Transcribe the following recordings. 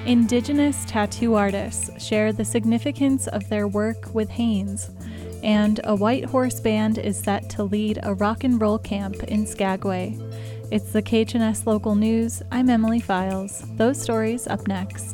Indigenous tattoo artists share the significance of their work with Hanes, and a White Horse Band is set to lead a rock and roll camp in Skagway. It's the KHNS Local News. I'm Emily Files. Those stories up next.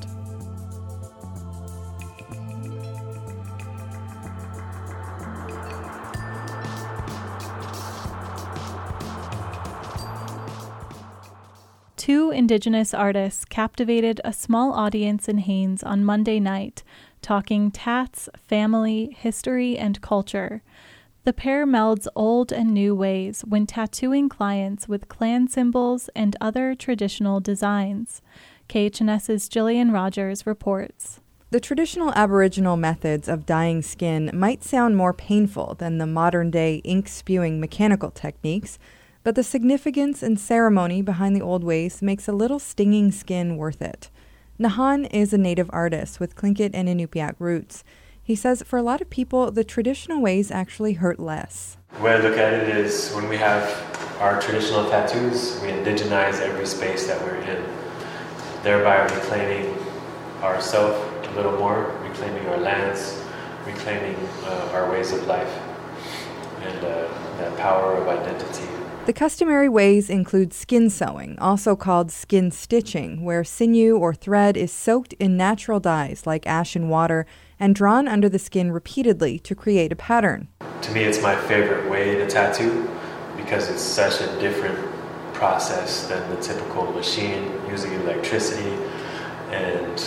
Two Indigenous artists captivated a small audience in Haines on Monday night, talking tats, family, history, and culture. The pair melds old and new ways when tattooing clients with clan symbols and other traditional designs. KHNS's Jillian Rogers reports. The traditional Aboriginal methods of dyeing skin might sound more painful than the modern-day ink-spewing mechanical techniques, but the significance and ceremony behind the old ways makes a little stinging skin worth it. Nahan is a native artist with Tlingit and Inupiaq roots. He says for a lot of people, the traditional ways actually hurt less. The way I look at it is when we have our traditional tattoos, we indigenize every space that we're in, thereby reclaiming ourselves a little more, reclaiming our lands, reclaiming our ways of life, and that power of identity. The customary ways include skin sewing, also called skin stitching, where sinew or thread is soaked in natural dyes like ash and water and drawn under the skin repeatedly to create a pattern. To me, it's my favorite way to tattoo because it's such a different process than the typical machine using electricity and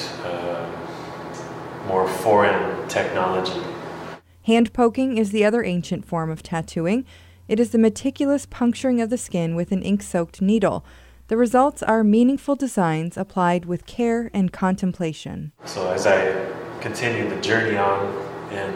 more foreign technology. Hand poking is the other ancient form of tattooing. It is the meticulous puncturing of the skin with an ink-soaked needle. The results are meaningful designs applied with care and contemplation. So as I continue the journey on and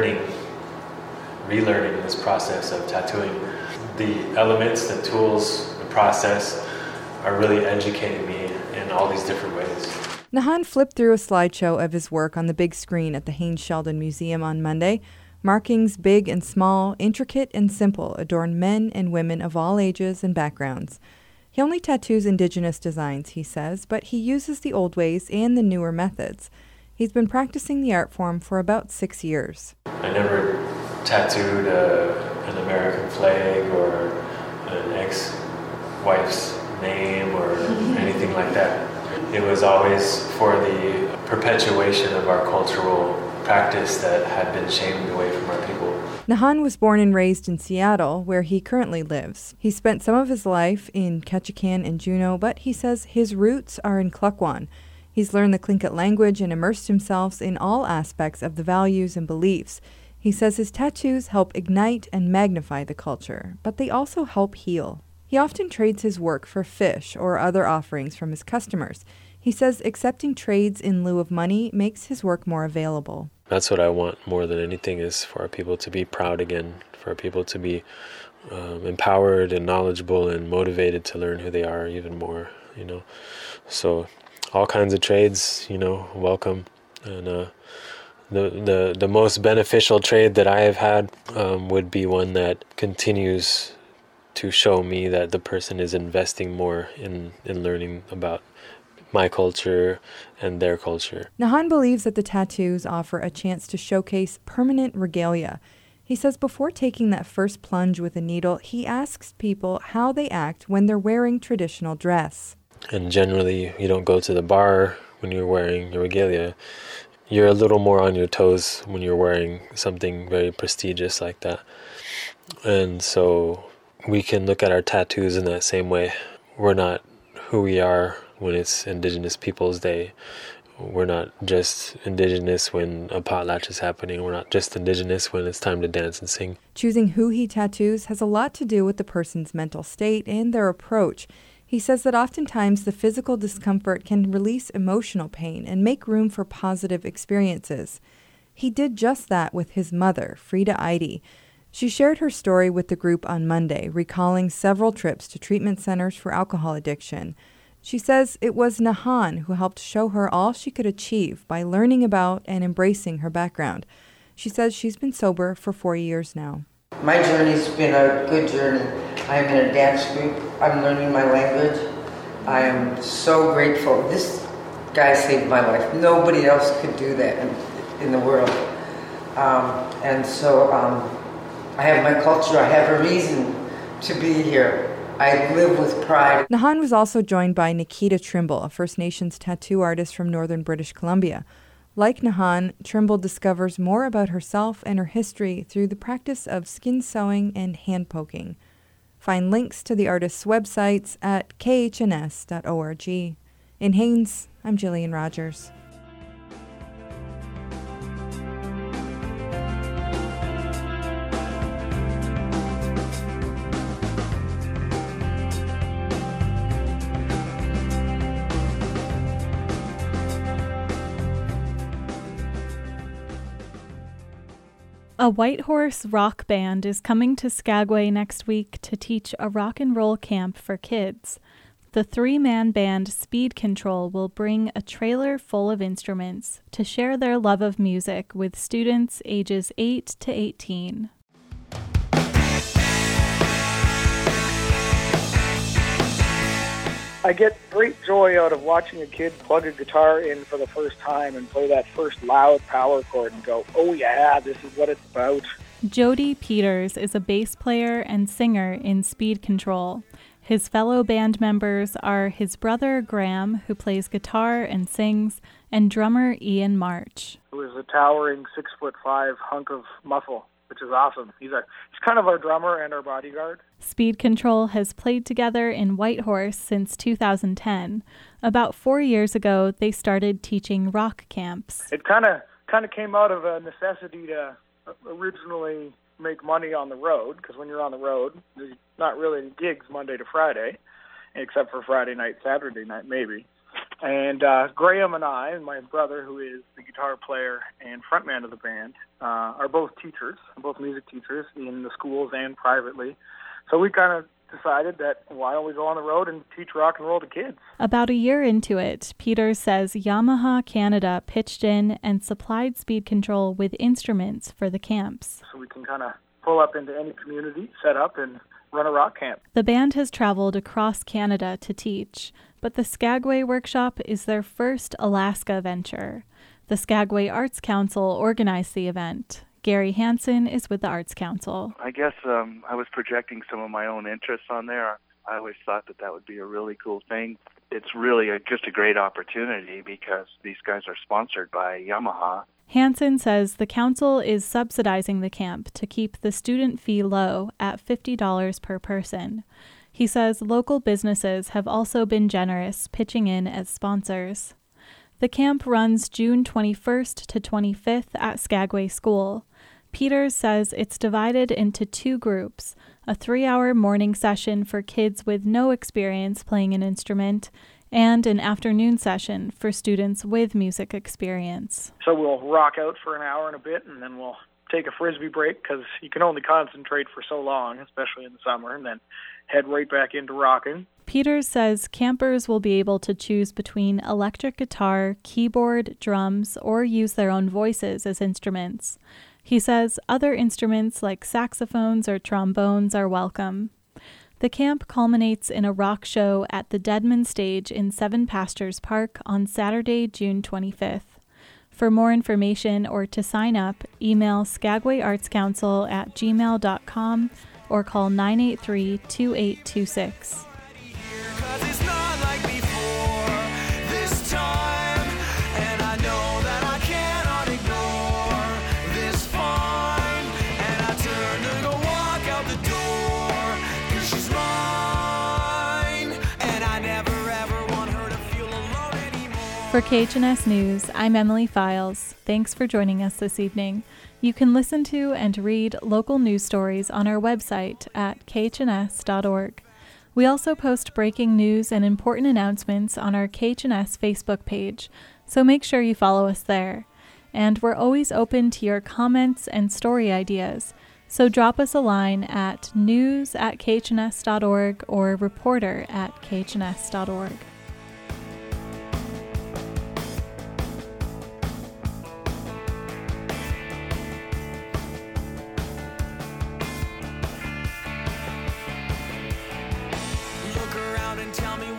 relearning this process of tattooing, the elements, the tools, the process are really educating me in all these different ways. Nahan flipped through a slideshow of his work on the big screen at the Haines Sheldon Museum on Monday. Markings big and small, intricate and simple, adorn men and women of all ages and backgrounds. He only tattoos Indigenous designs, he says, but he uses the old ways and the newer methods. He's been practicing the art form for about 6 years. I never tattooed an American flag or an ex-wife's name or anything like that. It was always for the perpetuation of our cultural practice that had been shamed away from our people. Nahan was born and raised in Seattle, where he currently lives. He spent some of his life in Ketchikan and Juneau, but he says his roots are in Klukwan. He's learned the Tlingit language and immersed himself in all aspects of the values and beliefs. He says his tattoos help ignite and magnify the culture, but they also help heal. He often trades his work for fish or other offerings from his customers. He says accepting trades in lieu of money makes his work more available. That's what I want more than anything, is for our people to be proud again, for our people to be empowered and knowledgeable and motivated to learn who they are even more, So all kinds of trades, welcome. And the most beneficial trade that I have had would be one that continues to show me that the person is investing more in learning about my culture and their culture. Nahan believes that the tattoos offer a chance to showcase permanent regalia. He says before taking that first plunge with a needle, he asks people how they act when they're wearing traditional dress. And generally, you don't go to the bar when you're wearing your regalia. You're a little more on your toes when you're wearing something very prestigious like that. And so we can look at our tattoos in that same way. We're not who we are when it's Indigenous Peoples Day. We're not just Indigenous when a potlatch is happening. We're not just Indigenous when it's time to dance and sing. Choosing who he tattoos has a lot to do with the person's mental state and their approach. He says that oftentimes the physical discomfort can release emotional pain and make room for positive experiences. He did just that with his mother, Frida Eide. She shared her story with the group on Monday, recalling several trips to treatment centers for alcohol addiction. She says it was Nahan who helped show her all she could achieve by learning about and embracing her background. She says she's been sober for 4 years now. My journey's been a good journey. I'm in a dance group. I'm learning my language. I am so grateful. This guy saved my life. Nobody else could do that in the world. And so I have my culture. I have a reason to be here. I live with pride. Nahan was also joined by Nikita Trimble, a First Nations tattoo artist from northern British Columbia. Like Nahan, Trimble discovers more about herself and her history through the practice of skin sewing and hand poking. Find links to the artist's websites at khns.org. In Haines, I'm Jillian Rogers. A Whitehorse rock band is coming to Skagway next week to teach a rock and roll camp for kids. The 3-man band Speed Control will bring a trailer full of instruments to share their love of music with students ages 8 to 18. I get great joy out of watching a kid plug a guitar in for the first time and play that first loud power chord and go, oh yeah, this is what it's about. Jody Peters is a bass player and singer in Speed Control. His fellow band members are his brother Graham, who plays guitar and sings, and drummer Ian March. He was a towering 6'5" hunk of muscle, which is awesome. He's kind of our drummer and our bodyguard. Speed Control has played together in Whitehorse since 2010. About 4 years ago, they started teaching rock camps. It kind of came out of a necessity to originally make money on the road, because when you're on the road, there's not really any gigs Monday to Friday, except for Friday night, Saturday night, maybe. And Graham and I, and my brother, who is the guitar player and frontman of the band, are both teachers, both music teachers in the schools and privately. So we kind of decided that why don't we go on the road and teach rock and roll to kids? About a year into it, Peters says Yamaha Canada pitched in and supplied Speed Control with instruments for the camps. So we can kind of pull up into any community, set up, and run a rock camp. The band has traveled across Canada to teach, but the Skagway Workshop is their first Alaska venture. The Skagway Arts Council organized the event. Gary Hansen is with the Arts Council. I guess I was projecting some of my own interests on there. I always thought that would be a really cool thing. It's really just a great opportunity because these guys are sponsored by Yamaha. Hansen says the council is subsidizing the camp to keep the student fee low at $50 per person. He says local businesses have also been generous, pitching in as sponsors. The camp runs June 21st to 25th at Skagway School. Peters says it's divided into 2 groups, a 3-hour morning session for kids with no experience playing an instrument, and an afternoon session for students with music experience. So we'll rock out for an hour and a bit, and then we'll take a Frisbee break, because you can only concentrate for so long, especially in the summer, and then head right back into rocking. Peters says campers will be able to choose between electric guitar, keyboard, drums, or use their own voices as instruments. He says other instruments like saxophones or trombones are welcome. The camp culminates in a rock show at the Deadman Stage in Seven Pastures Park on Saturday, June 25th. For more information or to sign up, email skagwayartscouncil@gmail.com or call 983-2826. For KHNS News, I'm Emily Files. Thanks for joining us this evening. You can listen to and read local news stories on our website at khns.org. We also post breaking news and important announcements on our KHNS Facebook page, so make sure you follow us there. And we're always open to your comments and story ideas, so drop us a line at news@khns.org or reporter@khns.org. Tell me